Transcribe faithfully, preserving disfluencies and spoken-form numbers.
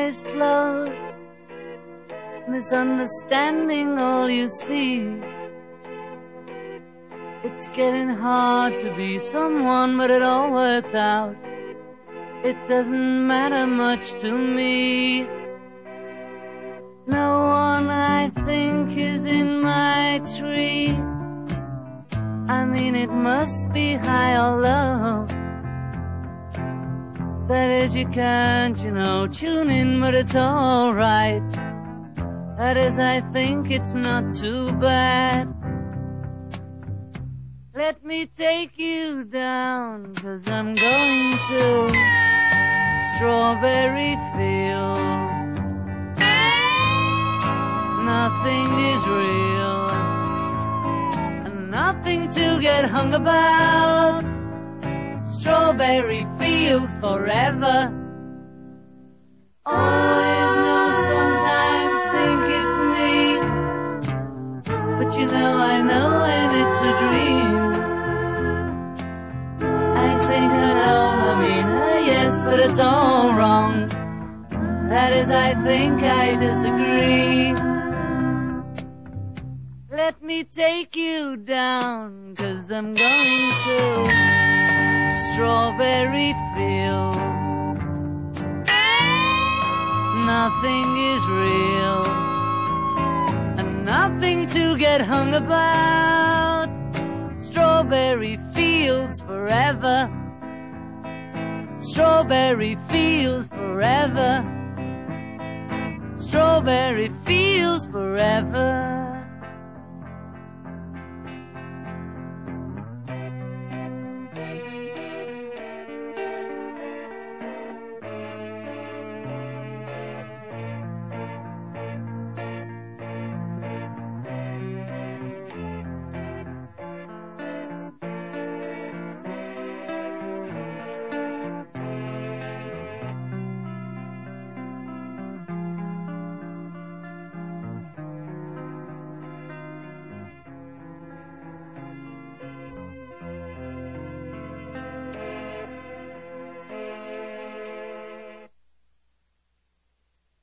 eyes closed, misunderstanding all you see. It's getting hard to be someone, but it all works out. It doesn't matter much to me. No one, I think, is in my tree. I mean, it must be high or low. That is, you can't, you know, tune in, but it's alright. That is, I think it's not too bad. Let me take you down, 'cause I'm going to Strawberry Field. Nothing is real, and nothing to get hung about. Strawberry Fields forever. Always know, sometimes think it's me, but you know I know when it's a dream. I think I know, I mean, uh, yes, but it's all wrong. That is, I think I disagree. Let me take you down, 'cause I'm going to Strawberry Fields. Nothing is real, and nothing to get hung about. Strawberry Fields forever. Strawberry Fields forever. Strawberry Fields forever.